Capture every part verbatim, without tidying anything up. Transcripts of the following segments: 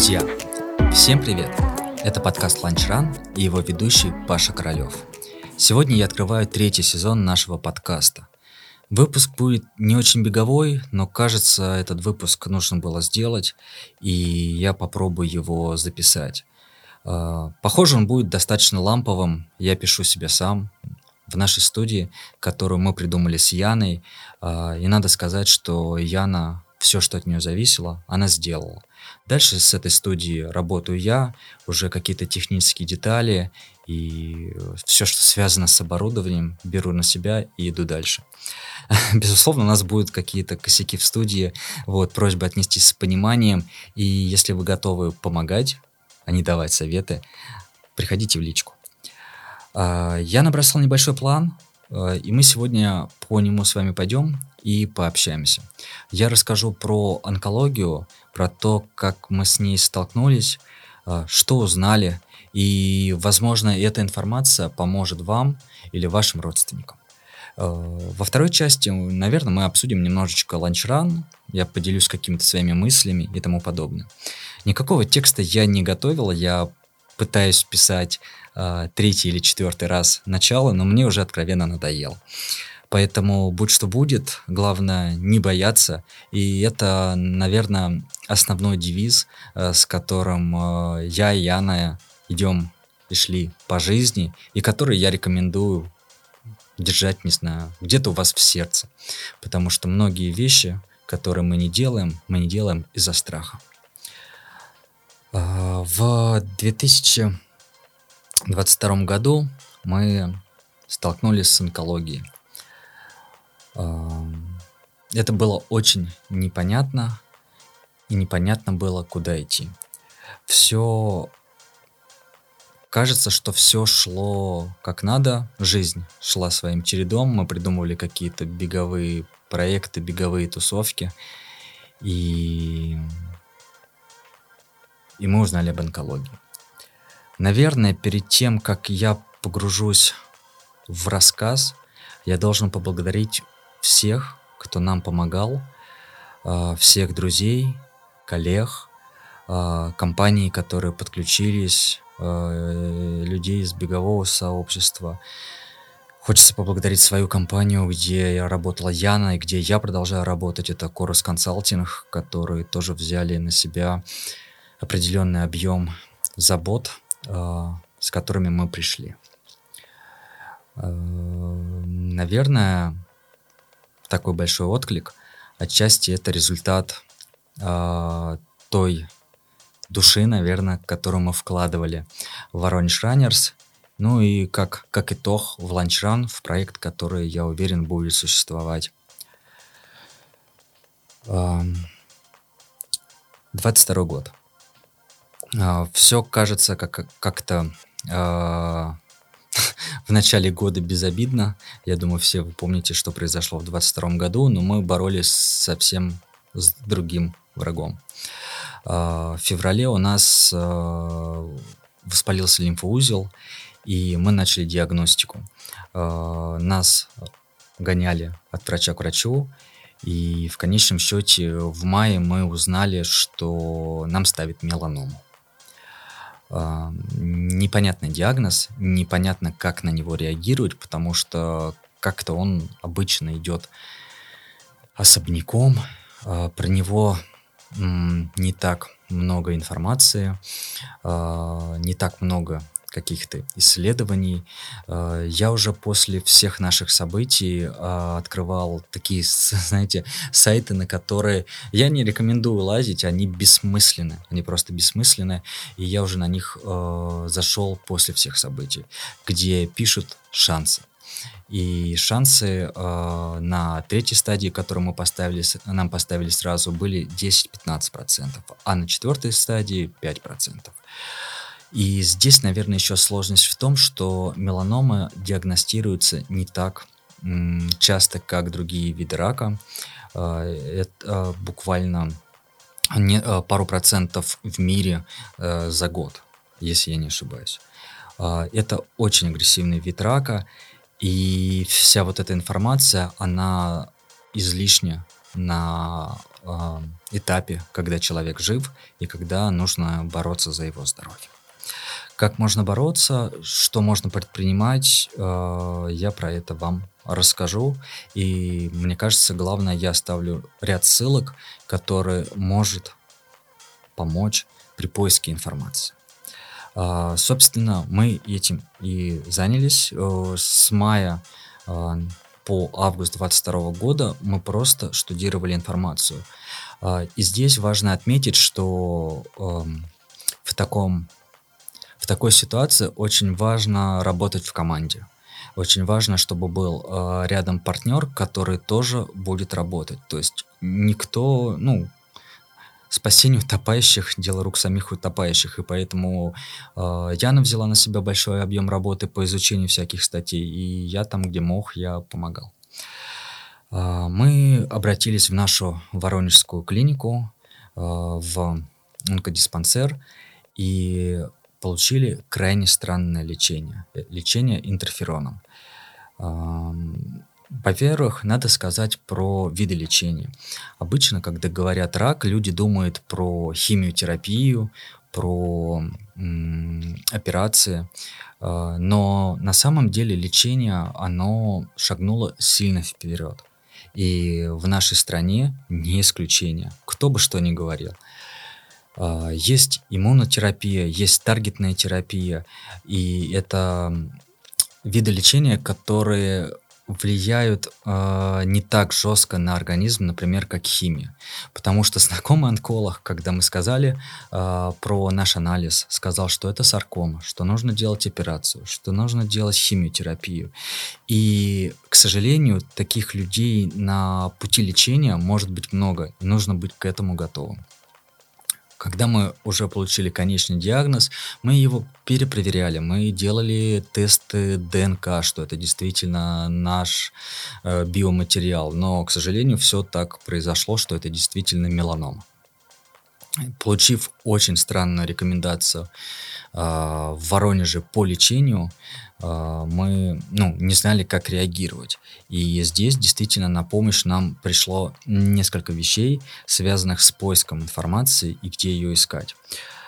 Друзья, всем привет! Это подкаст «Ланчран» и его ведущий Паша Королёв. Сегодня я открываю третий сезон нашего подкаста. Выпуск будет не очень беговой, но кажется, этот выпуск нужно было сделать, и я попробую его записать. А, Похоже, он будет достаточно ламповым. Я пишу себе сам в нашей студии, которую мы придумали с Яной. А, И надо сказать, что Яна все, что от нее зависело, она сделала. Дальше с этой студии работаю я, уже какие-то технические детали и все, что связано с оборудованием, беру на себя и иду дальше. Безусловно, у нас будут какие-то косяки в студии, вот, просьба отнестись с пониманием, и если вы готовы помогать, а не давать советы, приходите в личку. А, Я набросал небольшой план, а, и мы сегодня по нему с вами пойдем и пообщаемся. Я расскажу про онкологию, про то, как мы с ней столкнулись, а, что узнали, и, возможно, эта информация поможет вам или вашим родственникам. А, Во второй части, наверное, мы обсудим немножечко ланчран, я поделюсь какими-то своими мыслями и тому подобное. Никакого текста я не готовил, я пытаюсь писать а, третий или четвертый раз начало, но мне уже откровенно надоело. Поэтому будь что будет, главное не бояться. И это, наверное, основной девиз, э, с которым э, я и Яна идем и шли по жизни, и который я рекомендую держать, не знаю, где-то у вас в сердце. Потому что многие вещи, которые мы не делаем, мы не делаем из-за страха. А, В две тысячи двадцать втором году мы столкнулись с онкологией. Ам, Это было очень непонятно, и непонятно было, куда идти. Все кажется, что все шло как надо, жизнь шла своим чередом, мы придумывали какие-то беговые проекты, беговые тусовки, и, и мы узнали об онкологии. Наверное, перед тем, как я погружусь в рассказ, я должен поблагодарить всех, кто нам помогал, а, всех друзей, коллег, а, компаний, которые подключились, а, людей из бегового сообщества. Хочется поблагодарить свою компанию, где я работала Яна, и где я продолжаю работать. Это Chorus Consulting, которые тоже взяли на себя определенный объем забот, а, с которыми мы пришли. А, Наверное, такой большой отклик. Отчасти это результат а, той души, наверное, которую мы вкладывали в Воронеж Раннерс. Ну и как, как итог в Ланчран, в проект, который, я уверен, будет существовать. двадцать второй год. Все кажется как, как-то а, в начале года безобидно. Я думаю, все вы помните, что произошло в двадцать втором году, но мы боролись совсем с другим врагом. А, В феврале у нас а, воспалился лимфоузел, и мы начали диагностику. А, Нас гоняли от врача к врачу, и в конечном счете в мае мы узнали, что нам ставят меланому. А, Непонятный диагноз, непонятно, как на него реагировать, потому что как-то он обычно идет особняком, а, про него м, не так много информации, а, не так много каких-то исследований. А, Я уже после всех наших событий а, открывал такие, с- знаете, сайты, на которые я не рекомендую лазить, они бессмысленны, они просто бессмысленны, и я уже на них э, зашел после всех событий, где пишут шансы. И шансы э, на третьей стадии, которую мы поставили, с- нам поставили сразу, были десять-пятнадцать процентов, а на четвертой стадии пять процентов. И здесь, наверное, еще сложность в том, что меланома диагностируется не так м, часто, как другие виды рака. А, Это а, буквально не- а, пару процентов в мире э, за год, если я не ошибаюсь. А, Это очень агрессивный вид рака, и вся вот эта информация, она излишне на э, этапе, когда человек жив и когда нужно бороться за его здоровье. Как можно бороться, что можно предпринимать, э, я про это вам расскажу. И мне кажется, главное, я оставлю ряд ссылок, которые может помочь при поиске информации. А, собственно, мы этим и занялись. Э, С мая а, по август двадцать второго года мы просто штудировали информацию. А, И здесь важно отметить, что эм, в таком в такой ситуации очень важно работать в команде. Очень важно, чтобы был э, рядом партнер, который тоже будет работать. То есть никто, ну, спасение утопающих — дело рук самих утопающих, и поэтому э, Яна взяла на себя большой объем работы по изучению всяких статей, и я там, где мог, я помогал. А, Мы обратились в нашу воронежскую клинику, э, в онкодиспансер, и получили крайне странное лечение. э, Лечение интерфероном. Ам, Во-первых, надо сказать про виды лечения. Обычно, когда говорят рак, люди думают про химиотерапию, про м, операции, а, но на самом деле лечение, оно шагнуло сильно вперед. И в нашей стране не исключение, кто бы что ни говорил. А, Есть иммунотерапия, есть таргетная терапия, и это м, виды лечения, которые влияют а, не так жестко на организм, например, как химия. Потому что знакомый онколог, когда мы сказали а, про наш анализ, сказал, что это саркома, что нужно делать операцию, что нужно делать химиотерапию. И, к сожалению, таких людей на пути лечения может быть много, и нужно быть к этому готовым. Когда мы уже получили конечный диагноз, мы его перепроверяли, мы делали тесты ДНК, что это действительно наш э, биоматериал, но, к сожалению, все так произошло, что это действительно меланома. Получив очень странную рекомендацию а, в Воронеже по лечению, а, мы, ну, не знали, как реагировать. И здесь действительно на помощь нам пришло несколько вещей, связанных с поиском информации и где ее искать.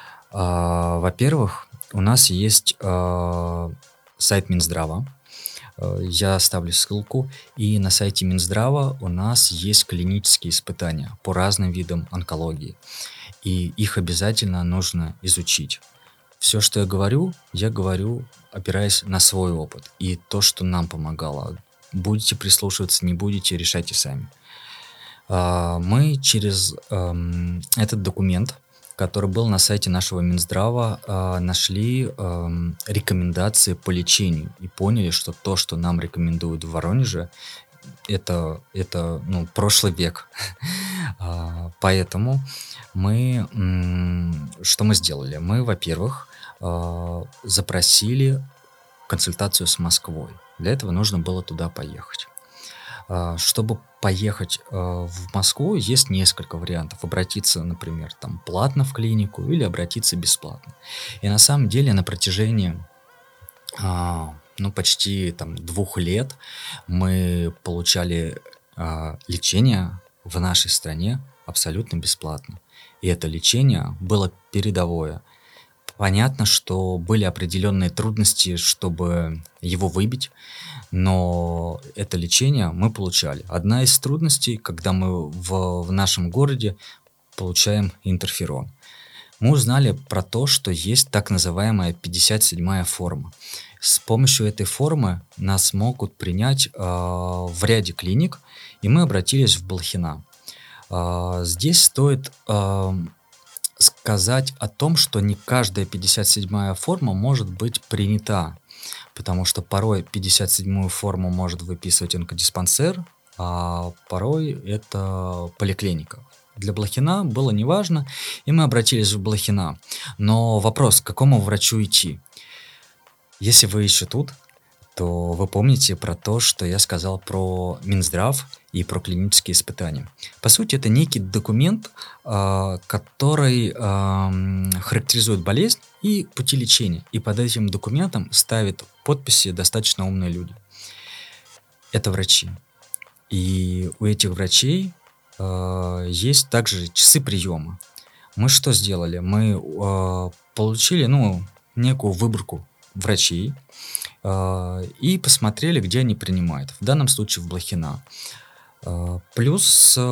А, Во-первых, у нас есть а, сайт Минздрава. Э, Я оставлю ссылку. И на сайте Минздрава у нас есть клинические испытания по разным видам онкологии. И их обязательно нужно изучить. Все, что я говорю, я говорю, опираясь на свой опыт и то, что нам помогало. Будете прислушиваться, не будете, решайте сами. А, Мы через эм, этот документ, который был на сайте нашего Минздрава, а, нашли эм, рекомендации по лечению и поняли, что то, что нам рекомендуют в Воронеже, это, это ну, прошлый век. А, Поэтому мы, м, что мы сделали? Мы, во-первых, а, запросили консультацию с Москвой. Для этого нужно было туда поехать. А, Чтобы поехать а, в Москву, есть несколько вариантов. Обратиться, например, там платно в клинику или обратиться бесплатно. И на самом деле на протяжении а, ну, почти там двух лет мы получали а, лечение в нашей стране абсолютно бесплатно. И это лечение было передовое. Понятно, что были определенные трудности, чтобы его выбить, но это лечение мы получали. Одна из трудностей, когда мы в, в нашем городе получаем интерферон. Мы узнали про то, что есть так называемая пятьдесят седьмая форма. С помощью этой формы нас могут принять э, в ряде клиник, и мы обратились в Блохина. Э, здесь стоит э, сказать о том, что не каждая пятьдесят седьмая форма может быть принята, потому что порой пятьдесят седьмую форму может выписывать онкодиспансер, а порой это поликлиника. Для Блохина было неважно, и мы обратились в Блохина. Но вопрос, к какому врачу идти? Если вы еще тут, то вы помните про то, что я сказал про Минздрав и про клинические испытания. По сути, это некий документ, а, который ам, характеризует болезнь и пути лечения. И под этим документом ставят подписи достаточно умные люди. Это врачи. И у этих врачей А, есть также часы приема. Мы что сделали? Мы, а, получили, ну, некую выборку врачей, а, и посмотрели, где они принимают. В данном случае в Блохина. А, плюс, а,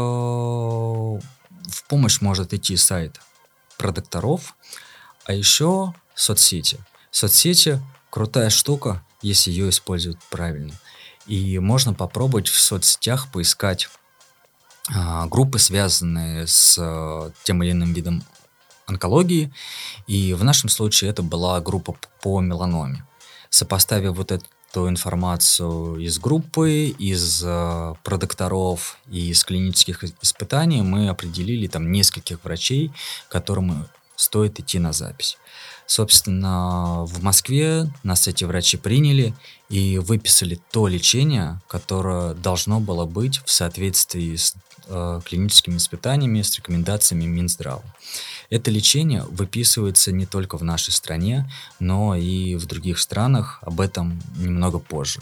в помощь может идти сайт про докторов, а еще соцсети. Соцсети- крутая штука, если ее использовать правильно. И можно попробовать в соцсетях поискать, а, группы, связанные с, а, тем или иным видом онкологии. И в нашем случае это была группа п по меланоме. Сопоставив вот эту информацию из группы, из, а, про докторов и из клинических и испытаний, мы определили там нескольких врачей, к которым стоит идти на запись. Собственно, в Москве нас эти врачи приняли и выписали то лечение, которое должно было быть в соответствии с, а, клиническими испытаниями, с рекомендациями Минздрава. Это лечение выписывается не только в нашей стране, но и в других странах. Об этом немного позже.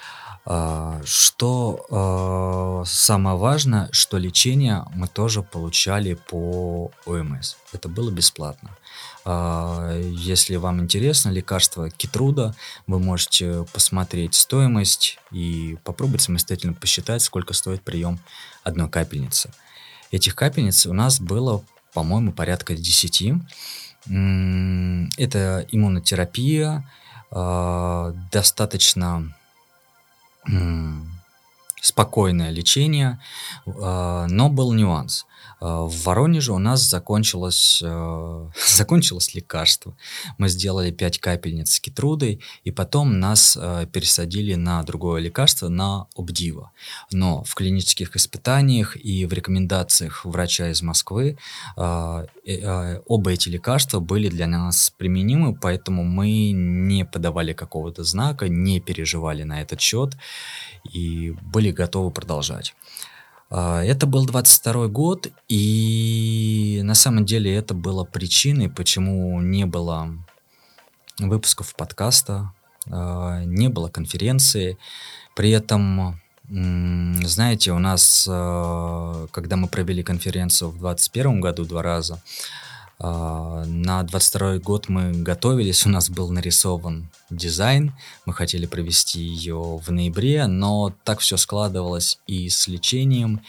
А, что, а, самое важное, что лечение мы тоже получали по ОМС. Это было бесплатно. А, если вам интересно лекарство Кейтруда, вы можете посмотреть стоимость и попробовать самостоятельно посчитать, сколько стоит прием одной капельницы. Этих капельниц у нас было, по-моему, порядка десяти. М, это иммунотерапия, а, достаточно, м, спокойное лечение, а, но был нюанс. А, в Воронеже у нас закончилось, а, закончилось лекарство. Мы сделали пять капельниц с Кейтрудой, и потом нас, а, пересадили на другое лекарство, на Обдива. Но в клинических испытаниях и в рекомендациях врача из Москвы, а, э, а, оба эти лекарства были для нас применимы, поэтому мы не подавали какого-то знака, не переживали на этот счет и были готовы продолжать. А, это был двадцать второй год, и на самом деле это было причиной, почему не было выпусков подкаста, а, не было конференции. При этом, м, знаете, у нас, а, когда мы провели конференцию в двадцать первом году два раза, а, на двадцать второй год мы готовились, у нас был нарисован дизайн, мы хотели провести ее в ноябре, но так все складывалось и с лечением,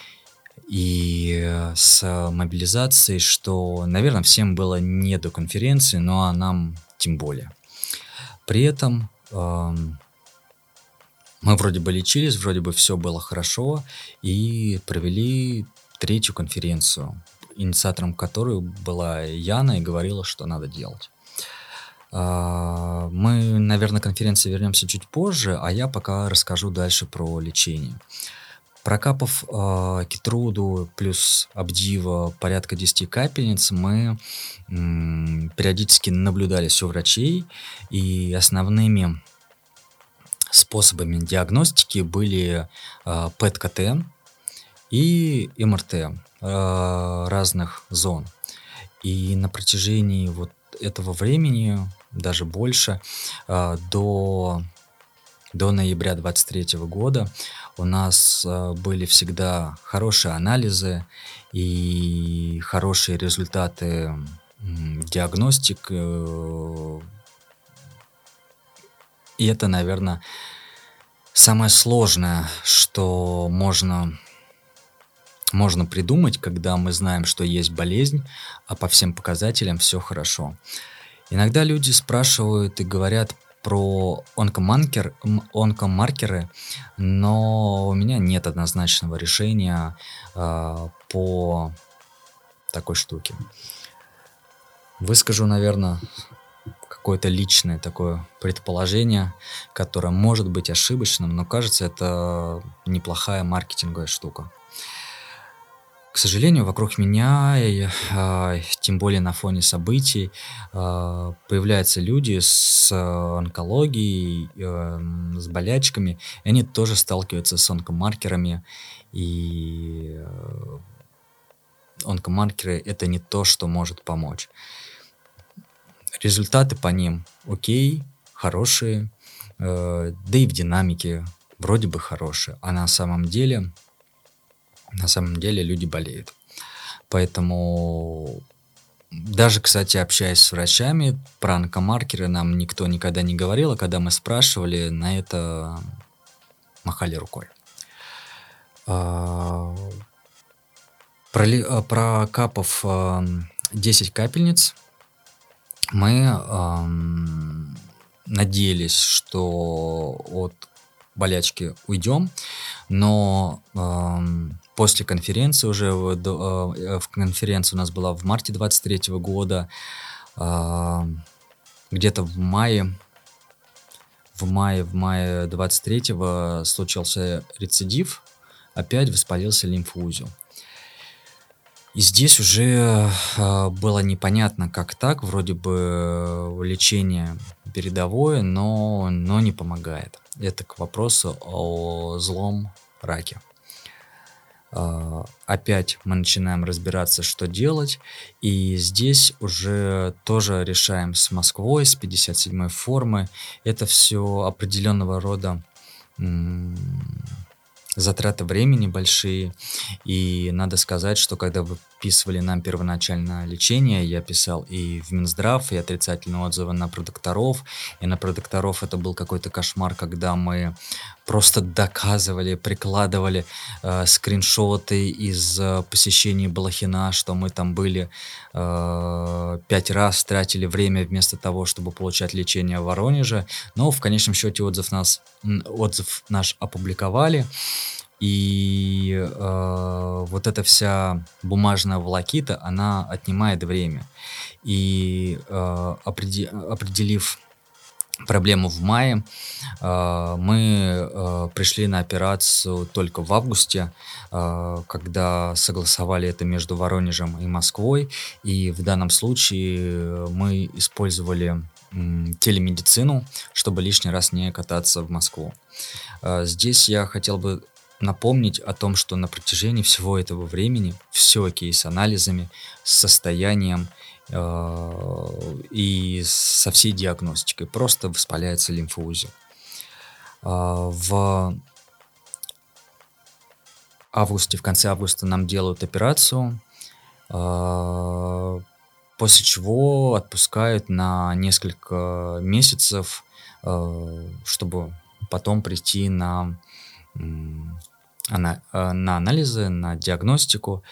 и с мобилизацией, что, наверное, всем было не до конференции, ну а нам тем более. При этом, ам, мы вроде бы лечились, вроде бы все было хорошо, и провели третью конференцию, инициатором которой была Яна и говорила, что надо делать. А, мы, наверное, к конференции вернемся чуть позже, а я пока расскажу дальше про лечение. Прокапав, а, Кейтруду плюс Обдива порядка десяти капельниц, мы, м, периодически наблюдались у врачей, и основными способами диагностики были, а, ПЭТ-КТ и МРТ, а, разных зон. И на протяжении вот этого времени, даже больше, а, до до ноября двадцать третьего года у нас, а, были всегда хорошие анализы и хорошие результаты, м, диагностик. Э, и это, наверно, самое сложное, что можно можно придумать, когда мы знаем, что есть болезнь, а по всем показателям все хорошо. Иногда люди спрашивают и говорят про онкоманкер м, онкомаркеры, но у меня нет однозначного решения, а, по такой штуке. Выскажу, наверно, какое-то личное такое предположение, которое может быть ошибочным, но кажется, это неплохая маркетинговая штука. К сожалению, вокруг меня, и, а, тем более на фоне событий, а, появляются люди с а, онкологией, эм, с болячками, и они тоже сталкиваются с онкомаркерами. И, э, онкомаркеры- это не то, что может помочь. Результаты по ним окей, хорошие, э, да и в динамике вроде бы хорошие, а на самом деле на самом деле люди болеют. Поэтому даже, кстати, общаясь с врачами, про онкомаркеры нам никто никогда не говорил, а когда мы спрашивали, на это махали рукой. А, проли- а, Прокапав ам, десять капельниц, мы ам, надеялись, что от болячки уйдем, но ам, после конференции уже, в, до- э, в конференции у нас была в марте двадцать третьего года, ам, где-то в мае, в мае, в мае двадцать третьего случился рецидив, опять воспалился лимфоузел. И здесь уже а, было непонятно, как так, вроде бы лечение передовое, но, но не помогает. Это к вопросу о злом раке. А, Опять мы начинаем разбираться, что делать, и здесь уже тоже решаем с Москвой, с пятьдесят седьмой формы. Это все определенного рода м, затраты времени большие, и надо сказать, что когда выписывали нам первоначальное лечение, я писал и в Минздрав, и отрицательные отзывы на продокторов, и на продокторов это был какой-то кошмар, когда мы просто доказывали, прикладывали э, скриншоты из э, посещений Балахина, что мы там были э, пять раз, тратили время вместо того, чтобы получать лечение в Воронеже, но в конечном счете отзыв, нас, м, отзыв наш опубликовали, и э, вот эта вся бумажная волокита, она отнимает время. И э, опреди- определив проблему в мае, э, мы э, пришли на операцию только в августе, э, когда согласовали это между Воронежем и Москвой. И в данном случае мы использовали м, телемедицину, чтобы лишний раз не кататься в Москву. Э, Здесь я хотел бы напомнить о том, что на протяжении всего этого времени все окей с анализами, с состоянием э, и со всей диагностикой. Просто воспаляется лимфоузел. А, В августе, в конце августа нам делают операцию, а, после чего отпускают на несколько месяцев, э, чтобы потом прийти на м, ана- э, на анализы, на диагностику.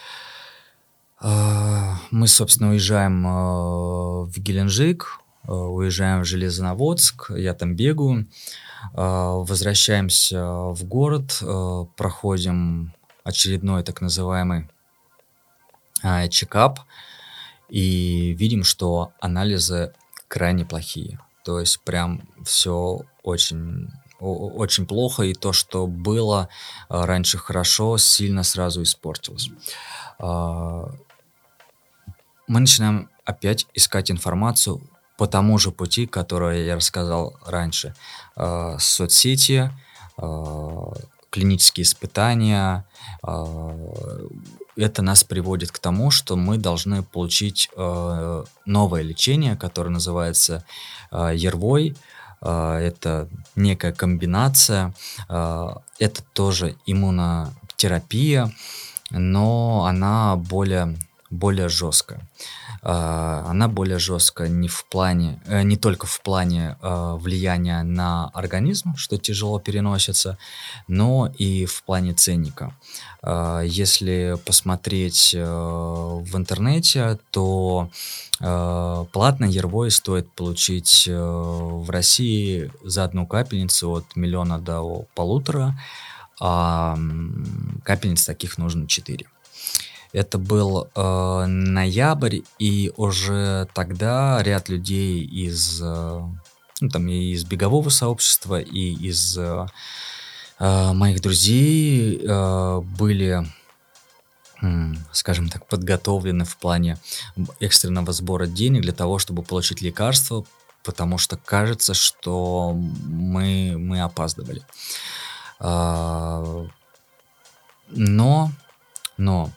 А, Мы, собственно, уезжаем э, в Геленджик, э, уезжаем в Железноводск, я там бегаю, а, возвращаемся в город, э, проходим очередной так называемый а, чекап и видим, что анализы крайне плохие. То есть прям все очень, о- очень плохо, и то, что было а, раньше хорошо, сильно сразу испортилось. А, Мы начинаем опять искать информацию по тому же пути, который я рассказал раньше. А, Соцсети, а, клинические испытания. а, Это нас приводит к тому, что мы должны получить э, новое лечение, которое называется э, Yervoy. А, Это некая комбинация. а, Это тоже иммунотерапия, но она более, более жесткая. А, Она более жесткая не в плане, э, не только в плане а, влияния на организм, что тяжело переносится, но и в плане ценника. А, Если посмотреть э, в интернете, то э, платно Yervoy стоит получить э, в России за одну капельницу от миллиона до полутора, а м, капельниц таких нужно четыре. Это был э, ноябрь, и уже тогда ряд людей из, э, ну, там, и из бегового сообщества, и из э, э, моих друзей э, были, м, скажем так, подготовлены в плане б- экстренного сбора денег для того, чтобы получить лекарство, потому что кажется, что мы, мы опаздывали. А, Но, но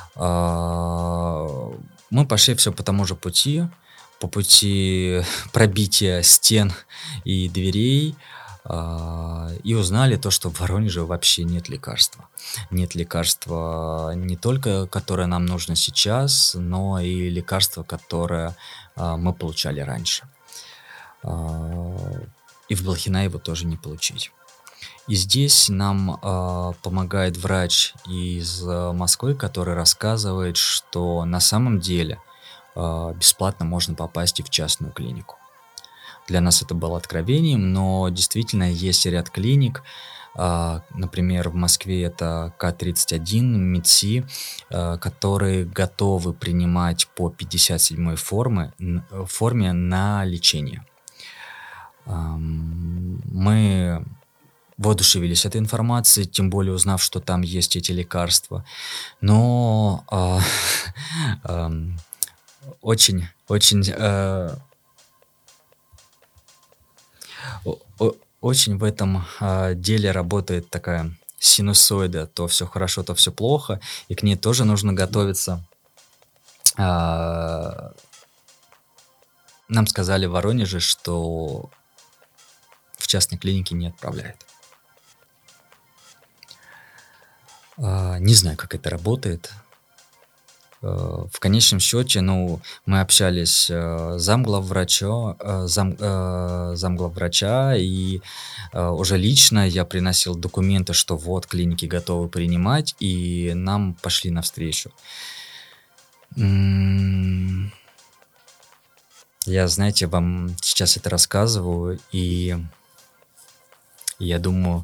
А, мы пошли все по тому же пути, по пути пробития стен и дверей. а, и узнали то, что в Воронеже вообще нет лекарства. Нет лекарства не только, которое нам нужно сейчас, но и лекарство, которое а, мы получали раньше. А, И в Блохина его тоже не получить. И здесь нам а, помогает врач из а, Москвы, который рассказывает, что на самом деле а, бесплатно можно попасть и в частную клинику. Для нас это было откровением, но действительно есть ряд клиник, а, например, в Москве это К тридцать один, МИДСИ, а, которые готовы принимать по пятьдесят седьмой формы, н- э, форме на лечение. Ам, Мы воодушевились этой информацией, тем более узнав, что там есть эти лекарства. Но а, ам, очень, очень, э, о- о- очень в этом а, деле работает такая синусоида. То все хорошо, то все плохо, и к ней тоже нужно готовиться. А, Нам сказали в Воронеже, что в частной клинике не отправляют. А, Не знаю, как это работает. Э, В конечном счете, ну, мы общались э, с замглавврача, э, зам, э, замглавврача, и э, уже лично я приносил документы, что вот клиники готовы принимать, и нам пошли навстречу. М, Я, знаете, вам сейчас это рассказываю, и я думаю,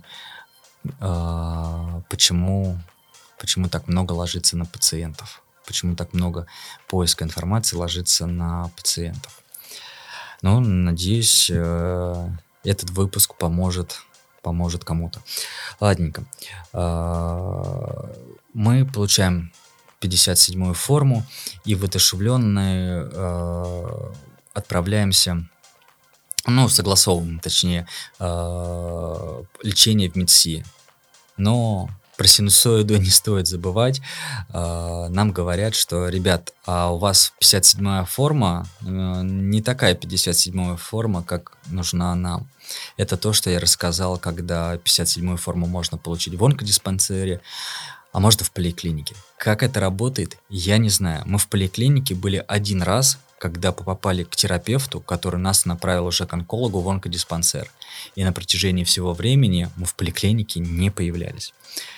а, почему, почему так много ложится на пациентов, почему так много поиска информации ложится на пациентов. Ну, надеюсь, э, этот выпуск поможет, поможет кому-то. Ладненько. А, Мы получаем пятьдесят седьмую форму и воодушевленные э, отправляемся, ну, согласовываем, точнее, э, лечение в МИДСИ. Но про синусоиду не стоит забывать. А, Нам говорят, что, ребят, а у вас пятьдесят седьмая форма, э, не такая пятьдесят седьмая форма, как нужна нам. Это то, что я рассказал, когда пятьдесят седьмую форму можно получить в онкодиспансере, а можно в поликлинике. Как это работает, я не знаю. Мы в поликлинике были один раз, когда попали к терапевту, который нас направил уже к онкологу в онкодиспансер. И на протяжении всего времени мы в поликлинике не появлялись.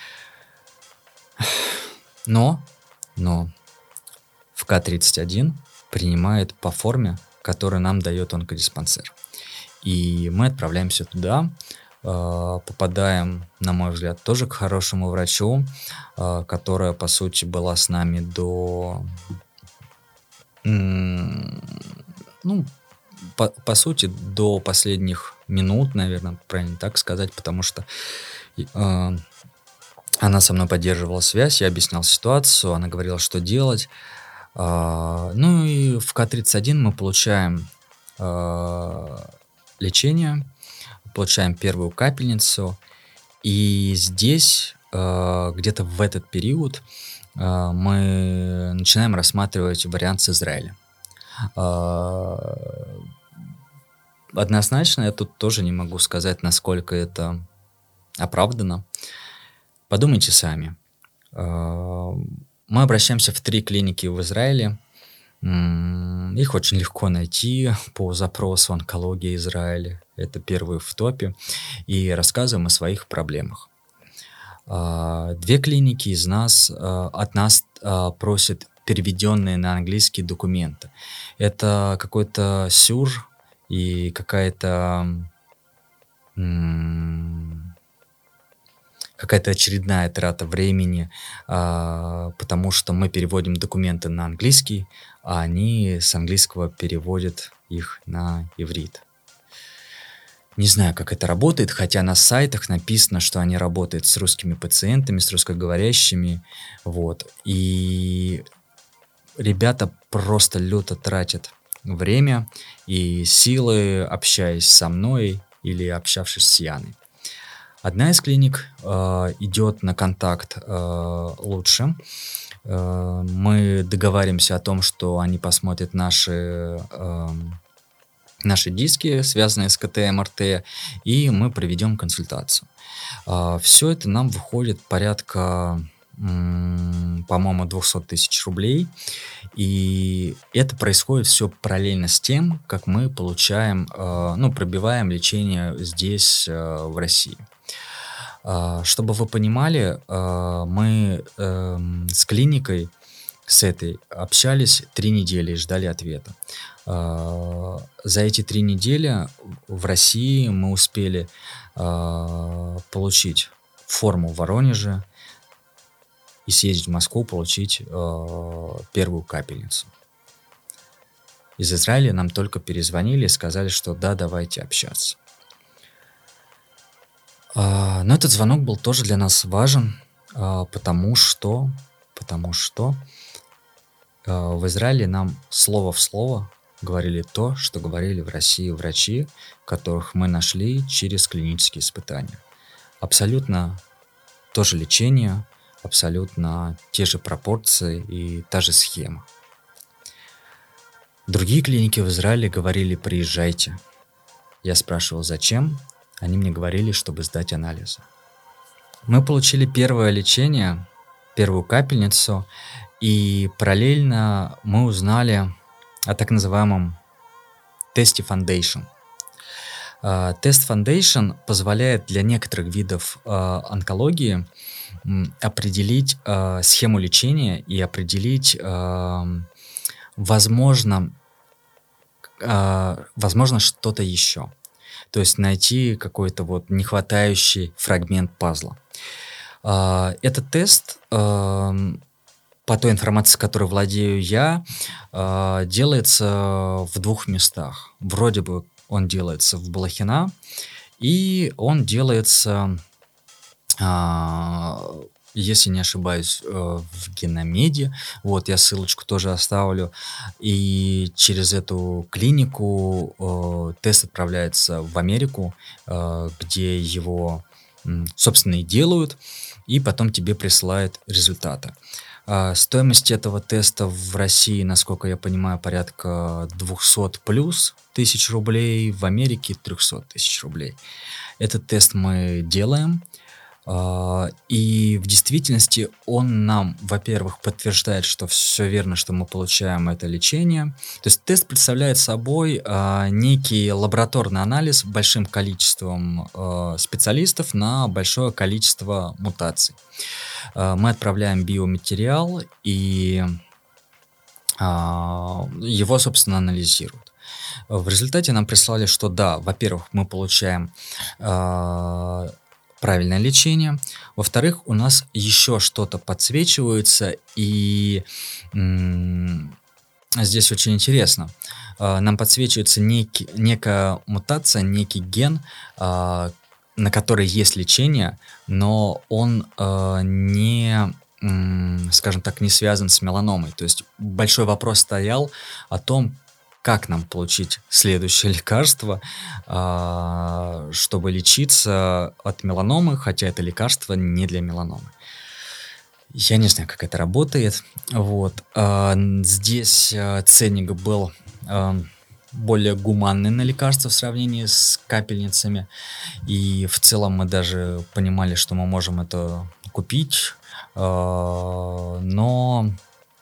Но, но в К тридцать один принимает по форме, которую нам дает онкодиспансер. И мы отправляемся туда, э, попадаем, на мой взгляд, тоже к хорошему врачу, э, которая, по сути, была с нами до, м, ну, по, по сути, до последних минут, наверное, правильно так сказать, потому что э, она со мной поддерживала связь, я объяснял ситуацию, она говорила, что делать. А, Ну и в К тридцать один мы получаем а, лечение, получаем первую капельницу, и здесь а, где-то в этот период а, мы начинаем рассматривать вариант с Израиля. А, Однозначно я тут тоже не могу сказать, насколько это оправдано. Подумайте сами. А, Мы обращаемся в три клиники в Израиле. М, Их очень легко найти по запросу «Онкология Израиля». Это первые в топе. И рассказываем о своих проблемах. А, Две клиники из нас, а, от нас а, просят переведенные на английский документы. Это какой-то сюр и какая-то м, какая-то очередная трата времени, а, потому что мы переводим документы на английский, а они с английского переводят их на иврит. Не знаю, как это работает, хотя на сайтах написано, что они работают с русскими пациентами, с русскоговорящими, вот. И ребята просто люто тратят время и силы, общаясь со мной или общавшись с Яной. Одна из клиник э, идет на контакт э, лучше. Э, мы договариваемся о том, что они посмотрят наши, э, наши диски, связанные с ка тэ эм эр тэ, и мы проведем консультацию. А, Все это нам выходит порядка, м, по-моему, двести тысяч рублей. И это происходит все параллельно с тем, как мы получаем, а, ну, пробиваем лечение здесь, а, в России. А, Чтобы вы понимали, а, мы эм, с клиникой, с этой, общались три недели и ждали ответа. А, За эти три недели в России мы успели а, получить форму в Воронеже и съездить в Москву, получить а, первую капельницу. Из Израиля нам только перезвонили и сказали, что да, давайте общаться. А, Но этот звонок был тоже для нас важен, а, потому что, потому что а, в Израиле нам слово в слово говорили то, что говорили в России врачи, которых мы нашли через клинические испытания. Абсолютно то же лечение, абсолютно те же пропорции и та же схема. Другие клиники в Израиле говорили: приезжайте. Я спрашивал, зачем? Они мне говорили, чтобы сдать анализы. Мы получили первое лечение, первую капельницу, и параллельно мы узнали о так называемом тесте Foundation. А, Тест Foundation позволяет для некоторых видов а, онкологии м, определить а, схему лечения и определить, а, возможно, а, возможно, что-то еще. То есть найти какой-то вот нехватающий фрагмент пазла. А, Этот тест, ам, по той информации, которой владею я, а, делается в двух местах. Вроде бы он делается в Блохина, и он делается, а, если не ошибаюсь, э, в Геномеде. Вот, я ссылочку тоже оставлю. И через эту клинику э, тест отправляется в Америку, э, где его, м, собственно, и делают, и потом тебе присылают результаты. А, Стоимость этого теста в России, насколько я понимаю, порядка двести плюс тысяч рублей, в Америке триста тысяч рублей. Этот тест мы делаем, а, и в действительности он нам, во-первых, подтверждает, что все верно, что мы получаем это лечение. То есть тест представляет собой а, некий лабораторный анализ большим количеством а, специалистов на большое количество мутаций. А, Мы отправляем биоматериал, и а, его, собственно, анализируют. В результате нам прислали, что да, во-первых, мы получаем а, правильное лечение, во-вторых, у нас еще что-то подсвечивается, и м, здесь очень интересно. А, Нам подсвечивается некий, некая мутация, некий ген, а, на который есть лечение, но он а, не, м, скажем так, не связан с меланомой. То есть большой вопрос стоял о том, как нам получить следующее лекарство, а, чтобы лечиться от меланомы, хотя это лекарство не для меланомы. Я не знаю, как это работает. Вот. А, н- Здесь а, ценник был а, более гуманный на лекарства в сравнении с капельницами. И в целом мы даже понимали, что мы можем это купить. а, Но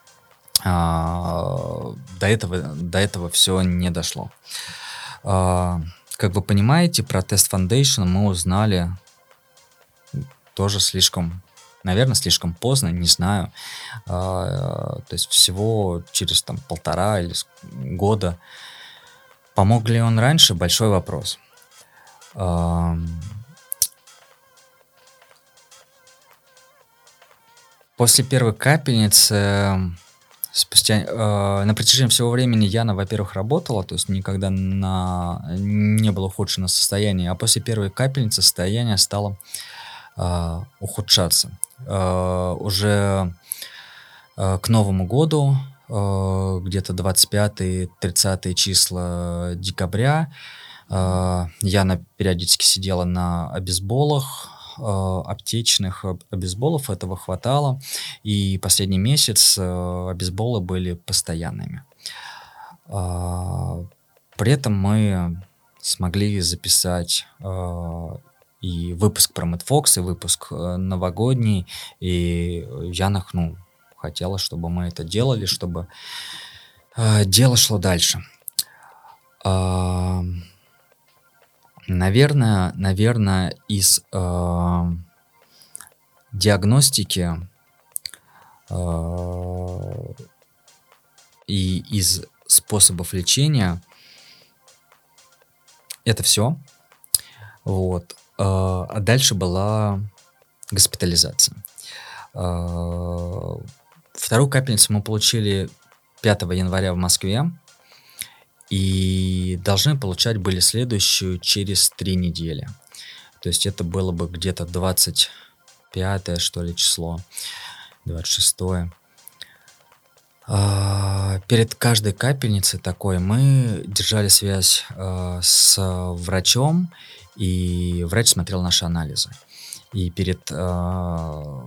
а, до этого, до этого все не дошло. А, Как вы понимаете, про тест Foundation мы узнали тоже слишком, наверное, слишком поздно, не знаю. А, То есть всего через там полтора или с- года. Помог ли он раньше? Большой вопрос. Ам, После первой капельницы, спустя э, на протяжении всего времени Яна, во-первых, работала, то есть никогда на, не было ухудшено состояние, а после первой капельницы состояние стало а, ухудшаться. А, уже а, к Новому году, а, где-то двадцать пятое-тридцатое числа декабря, а, Яна периодически сидела на обезболах, а, аптечных об- обезболов, этого хватало, и последний месяц а, обезболы были постоянными. А, При этом мы смогли записать э, и выпуск про Мэтт Фокс, и выпуск э, новогодний, и Яна, ну, хотела, чтобы мы это делали, чтобы э, дело шло дальше. А, наверное, наверное, из э, диагностики э, и из способов лечения это все. Вот. А а дальше была госпитализация. А, Вторую капельницу мы получили пятого января в Москве, и должны получать были следующую через три недели. То есть это было бы где-то двадцать пятое, что ли, число, двадцать шестое. А, Перед каждой капельницей такой мы держали связь а, с врачом, и врач смотрел наши анализы. И перед а,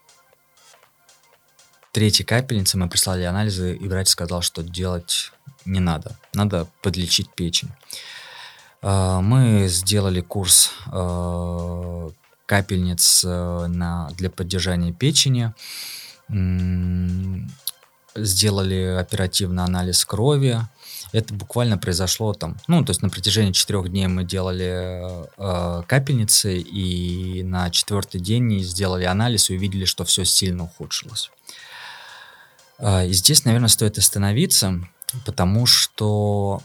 третьей капельницей мы прислали анализы, и врач сказал, что делать не надо, надо подлечить печень. А, Мы сделали курс а, капельниц а, на, для поддержания печени. М, Сделали оперативный анализ крови. Это буквально произошло там, ну, то есть на протяжении четырех дней мы делали э, капельницы, и на четвертый день сделали анализ и увидели, что все сильно ухудшилось. А, И здесь, наверное, стоит остановиться, потому что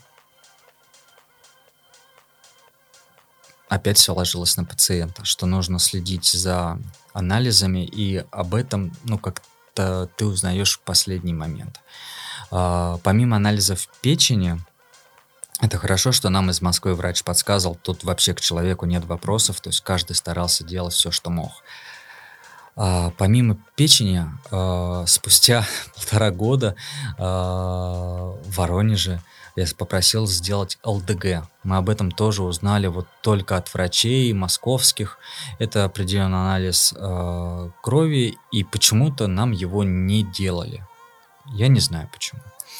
опять все ложилось на пациента, что нужно следить за анализами, и об этом, ну, как-то ты узнаешь в последний момент. А, Помимо анализов печени, это хорошо, что нам из Москвы врач подсказывал, тут вообще к человеку нет вопросов, то есть каждый старался делать все, что мог. А, Помимо печени, а, спустя полтора года а, в Воронеже я попросил сделать эл дэ гэ. Мы об этом тоже узнали вот только от врачей московских. Это определенный анализ а, крови, и почему-то нам его не делали. Я не знаю почему.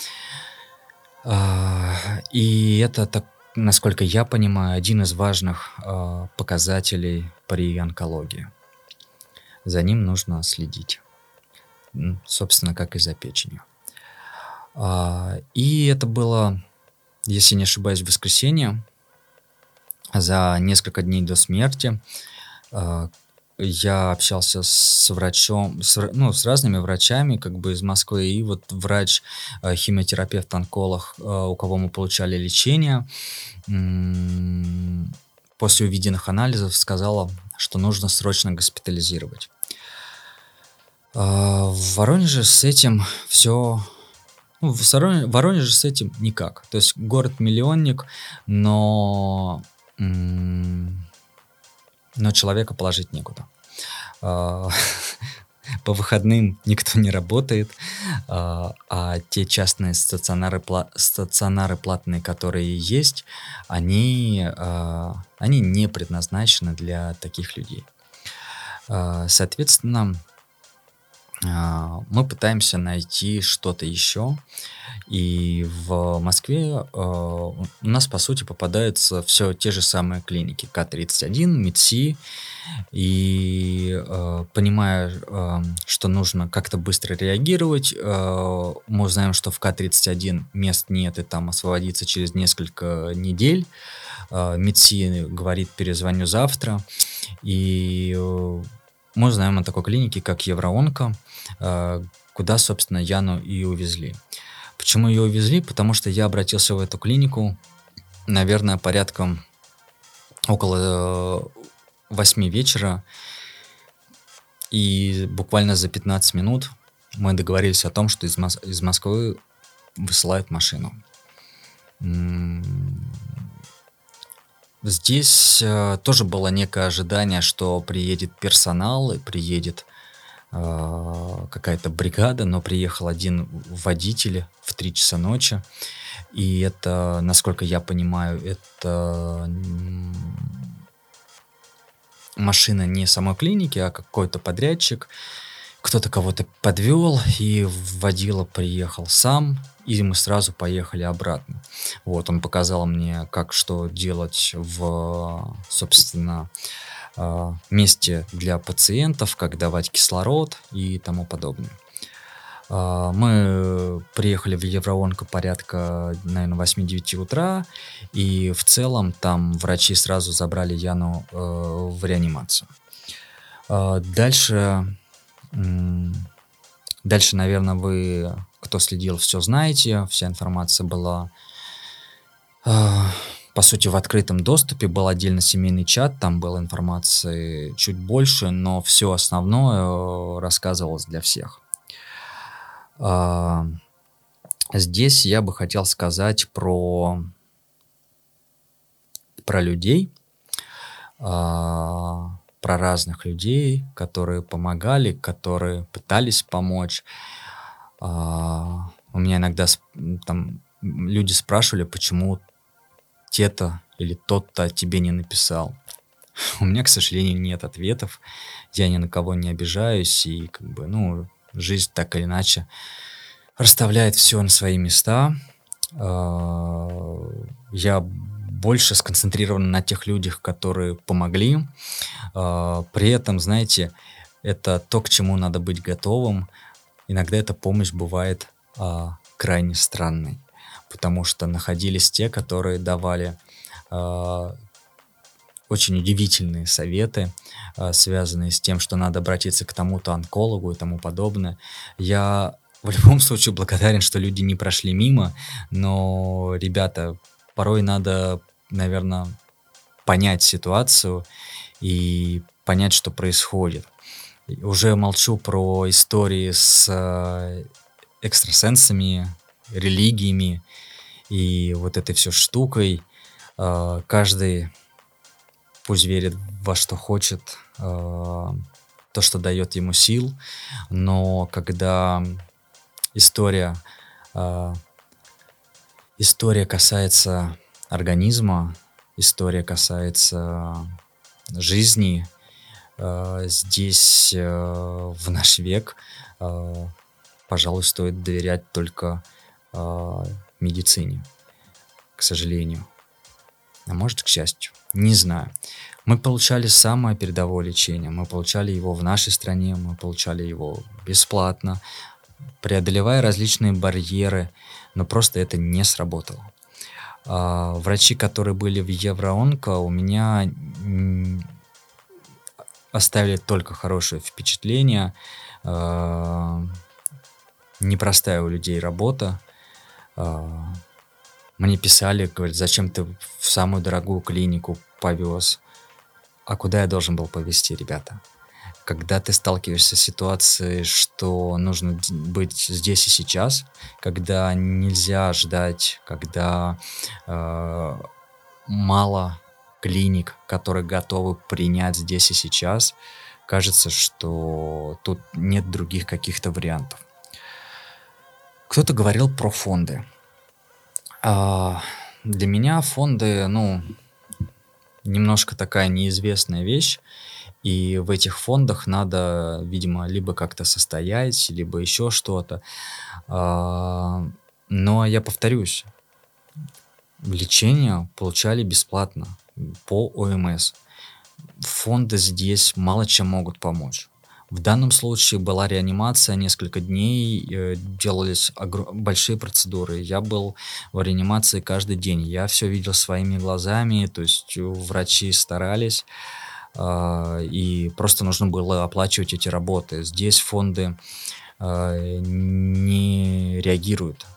А, И это, так, насколько я понимаю, один из важных а, показателей при онкологии. За ним нужно следить. М, Собственно, как и за печенью. А, И это было, если не ошибаюсь, в воскресенье, за несколько дней до смерти. А, Я общался с врачом, с, вра- ну, с разными врачами, как бы из Москвы, и вот врач, а, химиотерапевт, онколог, а, у кого мы получали лечение, м, после увиденных анализов сказала, что нужно срочно госпитализировать. А, В Воронеже с этим все... Ну, в Саро- Воронеже с этим никак. То есть город-миллионник, но, м, но человека положить некуда. А, По выходным никто не работает, а а те частные стационары, пла- стационары платные, которые есть, они, а, они не предназначены для таких людей. А, Соответственно, а, мы пытаемся найти что-то еще. И в Москве э, у нас, по сути, попадаются все те же самые клиники ка тридцать один, МИДСИ. И э, понимая, э, что нужно как-то быстро реагировать, э, мы узнаем, что в ка тридцать один мест нет, и там освободится через несколько недель. Э, МИДСИ говорит, перезвоню завтра. И э, мы узнаем о такой клинике, как Евроонко, э, куда, собственно, Яну и увезли. Почему ее увезли? Потому что я обратился в эту клинику, наверное, порядка около э, восьми вечера, и буквально за пятнадцать минут мы договорились о том, что из, Мос- из Москвы высылают машину. М, Здесь э, тоже было некое ожидание, что приедет персонал, и приедет э, какая-то бригада, но приехал один водитель в три часа ночи. И это, насколько я понимаю, это м, машина не самой клиники, а какой-то подрядчик. Кто-то кого-то подвел, и водила приехал сам. и мы сразу поехали обратно. Вот, он показал мне, как что делать в, собственно, а, месте для пациентов, как давать кислород и тому подобное. А, Мы приехали в Евроонко порядка, наверное, восемь-девять утра, и в целом там врачи сразу забрали Яну э, в реанимацию. А, Дальше, м, дальше, наверное, вы, кто следил, все знаете. Вся информация была, а, по сути, в открытом доступе. Был отдельно семейный чат, там было информации чуть больше, но все основное э, рассказывалось для всех. А, Здесь я бы хотел сказать про, про людей, а, про разных людей, которые помогали, которые пытались помочь. А, у меня иногда сп- м, там м, люди спрашивали, почему те-то или тот-то тебе не написал. У меня, к сожалению, нет ответов. Я ни на кого не обижаюсь, и как бы, ну, жизнь так или иначе расставляет все на свои места. А, Я больше сконцентрирован на тех людях, которые помогли. А, При этом, знаете, это то, к чему надо быть готовым. Иногда эта помощь бывает а, крайне странной, потому что находились те, которые давали а, очень удивительные советы, а, связанные с тем, что надо обратиться к тому-то онкологу и тому подобное. Я в любом случае благодарен, что люди не прошли мимо, но, ребята, порой надо, наверное, понять ситуацию и понять, что происходит. И уже молчу про истории с э, экстрасенсами, религиями и вот этой все штукой. Э, Каждый пусть верит во что хочет, э, то, что дает ему сил, но когда история, э, история касается организма, история касается жизни, э, здесь э, в наш век, э, пожалуй, стоит доверять только э, медицине, к сожалению. А может, к счастью. Не знаю. Мы получали самое передовое лечение. Мы получали его в нашей стране, мы получали его бесплатно, преодолевая различные барьеры, но просто это не сработало. А, врачи, которые были в Евроонко, у меня м, оставили только хорошее впечатление. А, непростая у людей работа. А, Мне писали, говорят, зачем ты в самую дорогую клинику повез? А куда я должен был повезти, ребята? Когда ты сталкиваешься с ситуацией, что нужно д- быть здесь и сейчас, когда нельзя ждать, когда э, мало клиник, которые готовы принять здесь и сейчас, кажется, что тут нет других каких-то вариантов. Кто-то говорил про фонды. А, Для меня фонды, ну, немножко такая неизвестная вещь, и в этих фондах надо, видимо, либо как-то состоять, либо еще что-то. А, Но я повторюсь, лечение получали бесплатно по О М С. Фонды здесь мало чем могут помочь. В данном случае была реанимация несколько дней, э, делались огр- большие процедуры. Я был в реанимации каждый день. Я все видел своими глазами, то есть э, врачи старались, а, и просто нужно было оплачивать эти работы. Здесь фонды а, не реагируют.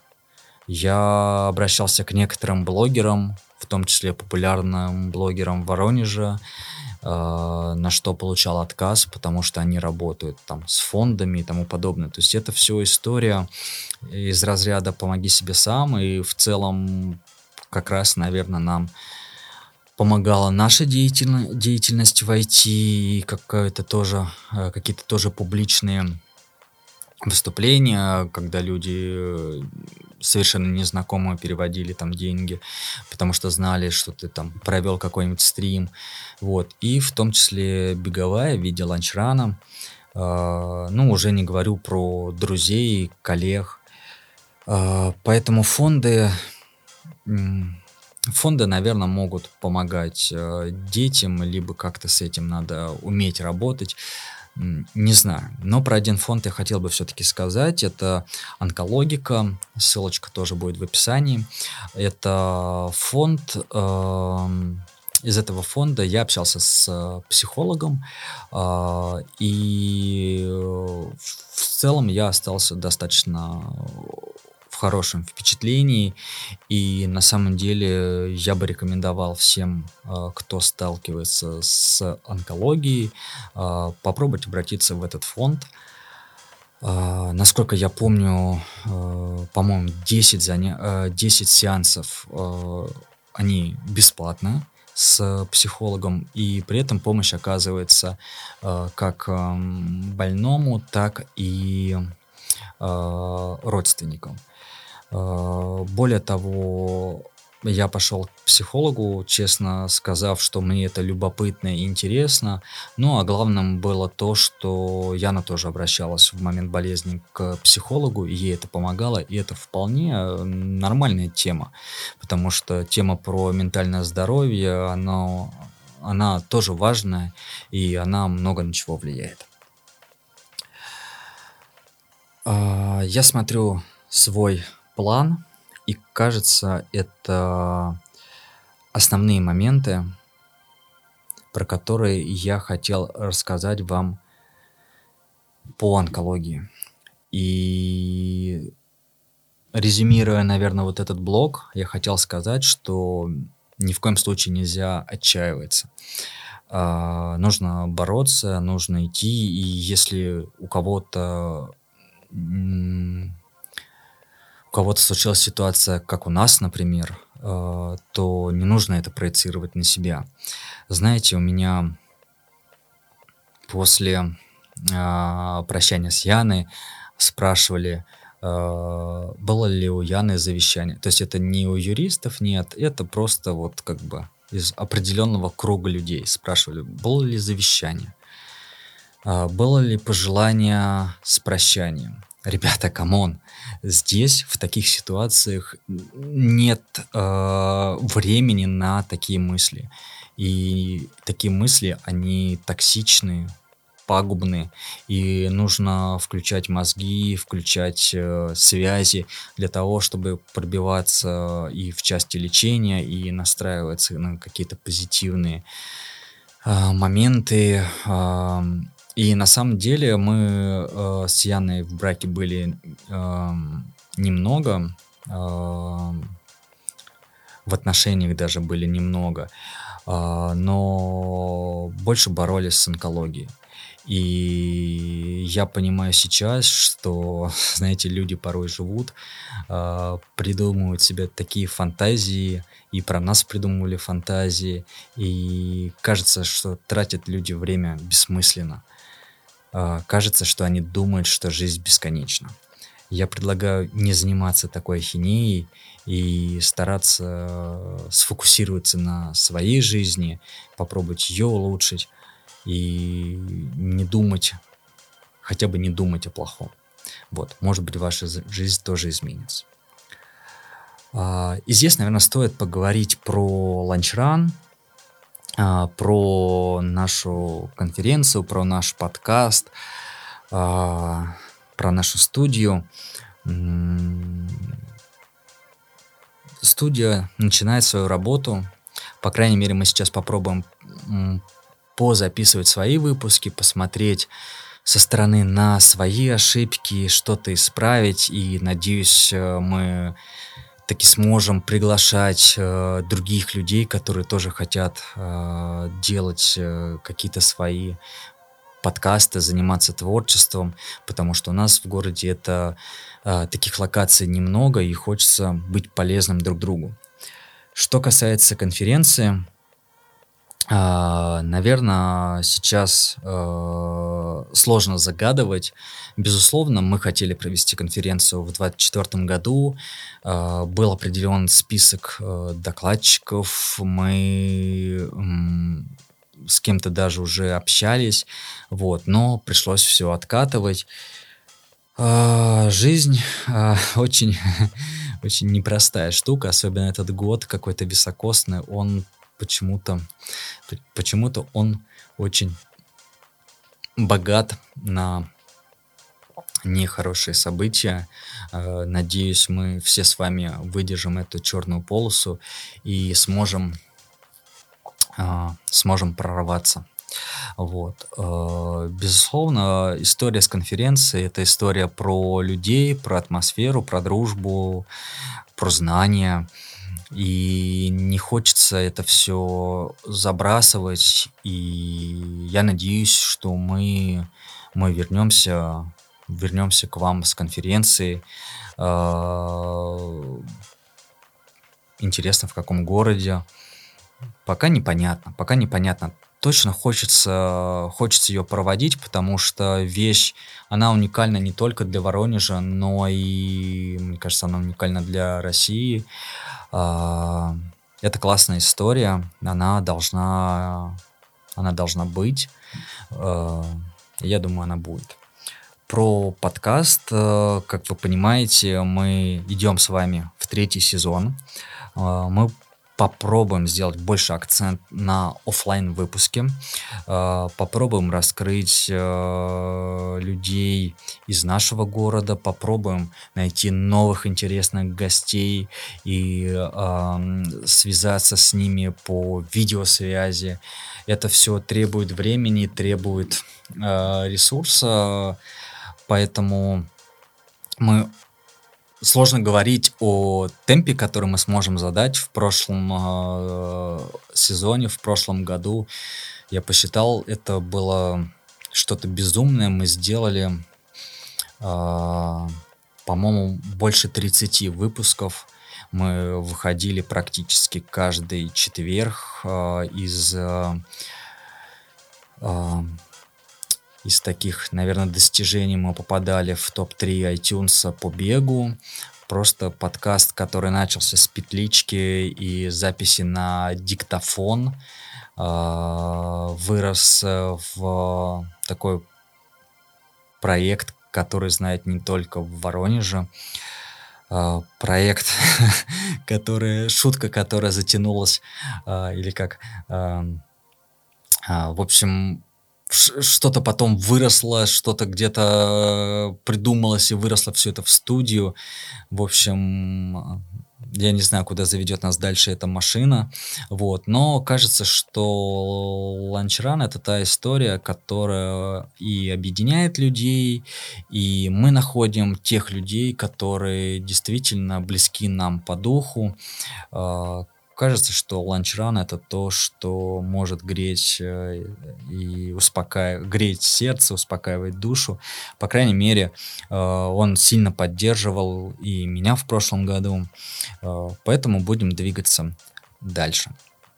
Я обращался к некоторым блогерам, в том числе популярным блогерам Воронежа, а, на что получал отказ, потому что они работают там с фондами и тому подобное. То есть это все история из разряда «помоги себе сам», и в целом как раз, наверное, нам помогала наша деятельно- деятельность в I T и какая-то тоже, э, какие-то тоже публичные выступления, когда люди э, совершенно незнакомые переводили там деньги, потому что знали, что ты там провел какой-нибудь стрим. Вот. И в том числе беговая в виде ланчрана. А, Ну, уже не говорю про друзей, коллег. А, поэтому фонды, м, фонды, наверно, могут помогать, э, детям, либо как-то с этим надо уметь работать. М, не знаю. Но про один фонд я хотел бы всё-таки сказать. Это "Онкологика". Ссылочка тоже будет в описании. Это фонд, ам, из этого фонда я общался с психологом, а, и в в целом я остался достаточно в хорошем впечатлении. И на самом деле я бы рекомендовал всем, а, кто сталкивается с онкологией, а, попробовать обратиться в этот фонд. А, насколько я помню, э, по-моему, десять заня э, десять сеансов, э, они бесплатно с психологом, и при этом помощь оказывается, э, как, ам, больному, так и, а, родственникам. А, более того, я пошел к психологу, честно сказав, что мне это любопытно и интересно. Ну, а главным было то, что Яна тоже обращалась в момент болезни к психологу, и ей это помогало. И это вполне, э, нормальная тема, потому что тема про ментальное здоровье, оно она тоже важная, и она много на чего влияет. А, я смотрю свой план, и кажется, это основные моменты про которые я хотел рассказать вам по онкологии. И резюмируя, наверно, вот этот блок, я хотел сказать, что ни в коем случае нельзя отчаиваться. А, нужно бороться, нужно идти, и если у кого-то, м у кого-то случилась ситуация, как у нас, например, а, то не нужно это проецировать на себя. Знаете, у меня после, а, прощания с Яной спрашивали, а, было ли у Яны завещание. То есть это не у юристов, нет, это просто вот как бы из определенного круга людей спрашивали, было ли завещание, а, было ли пожелание с прощанием. Ребята, камон, здесь, в таких ситуациях н нет, а, времени на такие мысли. И такие мысли, они токсичны, пагубны, и нужно включать мозги, включать, э, связи для того, чтобы пробиваться и в части лечения, и настраиваться на какие-то позитивные, а, моменты. Ам, и на самом деле мы, э, с Яной в браке были, ам, немного, ам, в отношениях даже были немного, а, но больше боролись с онкологией. И я понимаю сейчас, что, знаете, люди порой живут, а, придумывают себе такие фантазии, и про нас придумывали фантазии, и кажется, что тратят люди время бессмысленно. А, кажется, что они думают, что жизнь бесконечна. Я предлагаю не заниматься такой ахинеей и стараться сфокусироваться на своей жизни, попробовать ее улучшить и не думать, хотя бы не думать о плохом. Вот, может быть, ваша з жизнь тоже изменится. А, и здесь, наверно, стоит поговорить про LunchRun, а, про нашу конференцию, про наш подкаст, а, про нашу студию. М Студия начинает свою работу. По крайней мере, мы сейчас попробуем, м, позаписывать свои выпуски, посмотреть со стороны на свои ошибки, что-то исправить. И, надеюсь, э, мы таки сможем приглашать, э, других людей, которые тоже хотят, а, делать, э, какие-то свои подкасты, заниматься творчеством, потому что у нас в городе это, а, таких локаций немного, и хочется быть полезным друг другу. Что касается конференции, а, наверно, сейчас, а, сложно загадывать. Безусловно, мы хотели провести конференцию в двадцать четвёртом году. А, был определен список, э, докладчиков. Мы, м, с кем-то даже уже общались, вот, но пришлось всё откатывать. А, жизнь, а, очень очень непростая штука, особенно этот год какой-то високосный. Он почему-то п почему-то он очень богат на нехорошие события. Э, надеюсь, мы все с вами выдержим эту черную полосу и сможем а, сможем прорваться. Вот. Э, безусловно, история с конференцией- это история про людей, про атмосферу, про дружбу, про знания. И не хочется это все забрасывать. И я надеюсь, что мы мы вернемся вернемся к вам с конференции. А, интересно, в каком городе. Пока непонятно, пока непонятно. Точно хочется хочется ее проводить, потому что вещь, она уникальна не только для Воронежа, но и, мне кажется, она уникальна для России. А, это классная история, она должна она должна быть. Э, я думаю, она будет. Про подкаст, э, как вы понимаете, мы идем с вами в третий сезон. А, мы попробуем сделать больше акцент на оффлайн выпуске. А, попробуем раскрыть, э, людей из нашего города, попробуем найти новых интересных гостей и, ам, связаться с ними по видеосвязи. Это все требует времени, требует, а, ресурса, поэтому мы сложно говорить о темпе, который мы сможем задать в прошлом, а, сезоне, в прошлом году. Я посчитал, это было что-то безумное. Мы сделали, а, по-моему, больше тридцати выпусков. Мы выходили практически каждый четверг, а, из, а, а, из таких, наверное, достижений мы попадали в топ три iTunes по бегу. Просто подкаст, который начался с петлички и записи на диктофон, а, вырос э, в такой проект, который знает не только в Воронеже. А, проект, который, шутка, которая затянулась, а, или как, ам, а, в общем, ш- что-то потом выросло, что-то где-то придумалось и выросло все это в студию. В общем, а, я не знаю, куда заведет нас дальше эта машина. Вот. Но кажется, что ланчран это та история, которая и объединяет людей, и мы находим тех людей, которые действительно близки нам по духу. А, Кажется, что ланчран это то, что может греть э, и успокаивать, греть сердце, успокаивать душу. По крайней мере, э, он сильно поддерживал и меня в прошлом году. Э, Поэтому будем двигаться дальше.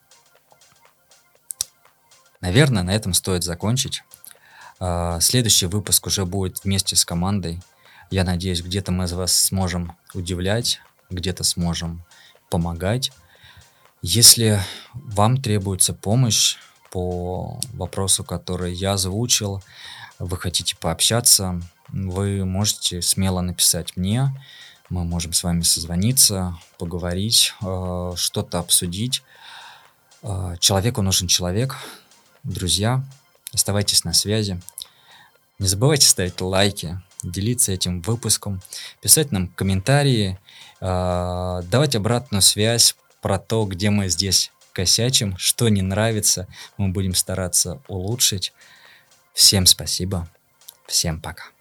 Наверное, на этом стоит закончить. А, Следующий выпуск уже будет вместе с командой. Я надеюсь, где-то мы вас сможем удивлять, где-то сможем помогать. Если вам требуется помощь по вопросу, который я озвучил, вы хотите пообщаться, вы можете смело написать мне. Мы можем с вами созвониться, поговорить, э, что-то обсудить. Э, Человеку нужен человек. Друзья, оставайтесь на связи. Не забывайте ставить лайки, делиться этим выпуском, писать нам комментарии, э, давать обратную связь про то, где мы здесь косячим, что не нравится, мы будем стараться улучшить. Всем спасибо, всем пока.